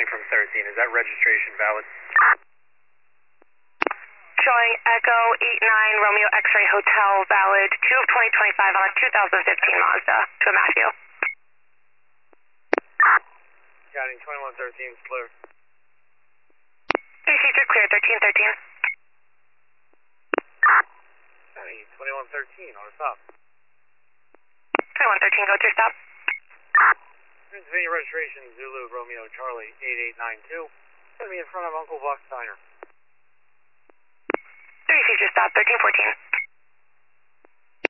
counting from 13. Is that registration valid? Showing Echo 89 Romeo X-Ray Hotel valid 2 of 2025 on a 2015 Mazda to a Matthew. Counting 2113 is clear. 3 seats are clear, 1313. Counting 2113 on the stop. 2113, go to your stop. Pennsylvania registration Zulu Romeo Charlie 8892. Going to be in front of Uncle Buck's Diner. 30 seats, your stop, 1314.